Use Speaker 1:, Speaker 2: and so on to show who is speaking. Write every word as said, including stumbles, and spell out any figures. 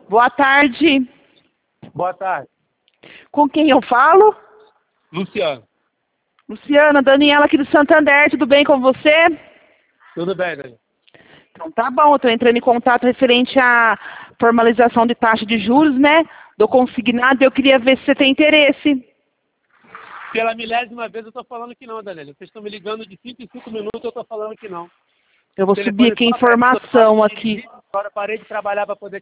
Speaker 1: Boa tarde.
Speaker 2: Boa tarde.
Speaker 1: Com quem eu falo?
Speaker 2: Luciano.
Speaker 1: Luciana, Daniela aqui do Santander, tudo bem com você?
Speaker 2: Tudo bem, Daniela?
Speaker 1: Então tá bom, eu estou entrando em contato referente à formalização de taxa de juros, né? Do consignado, eu queria ver se você tem interesse.
Speaker 2: Pela milésima vez eu estou falando que não, Daniela. Vocês estão me ligando de cinco em cinco minutos, eu estou falando que não.
Speaker 1: Eu vou subir aqui a informação aqui.
Speaker 2: Agora parei de trabalhar para poder